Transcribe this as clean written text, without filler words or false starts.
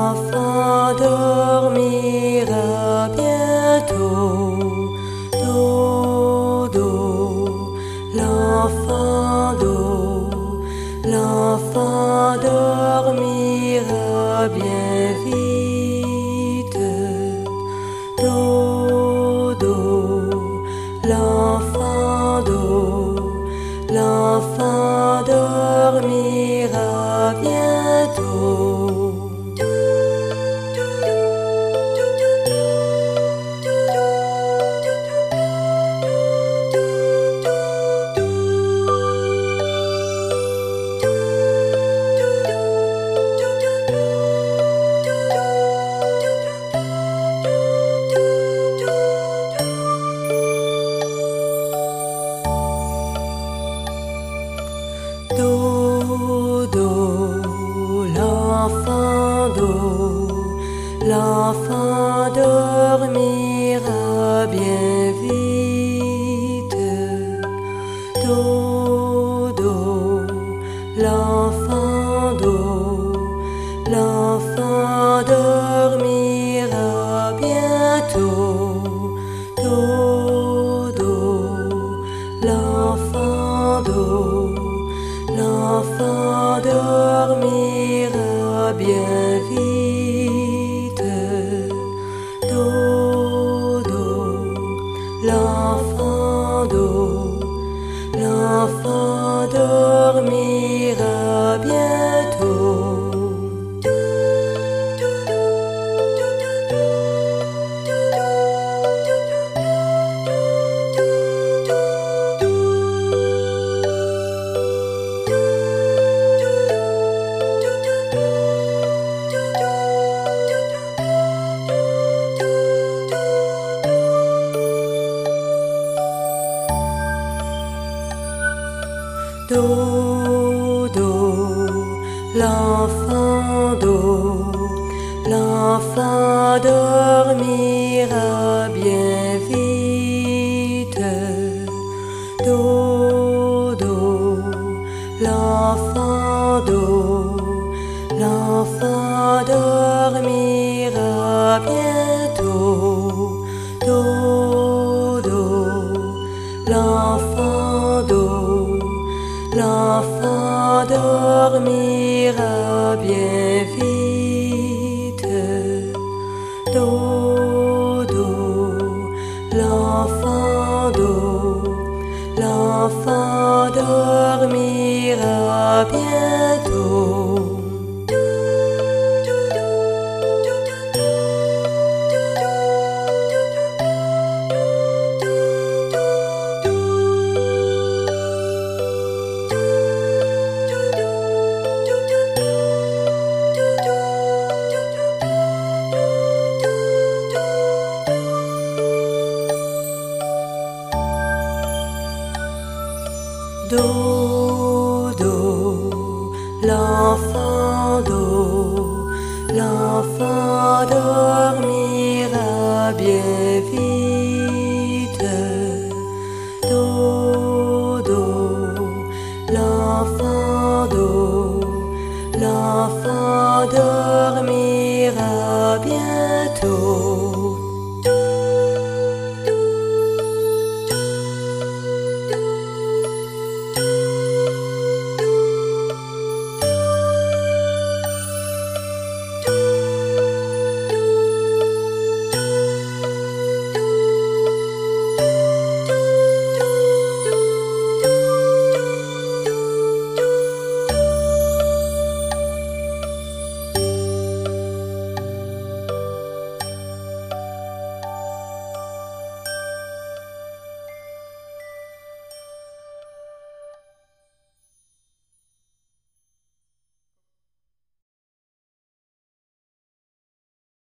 L'enfant dormira bientôt. Dodo, l'enfant dormira bien vite. Dodo, l'enfant dormira bientôt. Dodo, l'enfant dormira bien vite. Dodo, l'enfant dormira bientôt. Dodo, l'enfant dormira bien vite. Dodo, l'enfant dormira bientôt. Dodo, l'enfant dormira bien vite. Dodo, l'enfant dormira bientôt. Dodo, l'enfant dormira bien vite. Dodo, l'enfant dormira bientôt. Dodo, l'enfant dormira bien vite. Dodo, l'enfant dormira bientôt.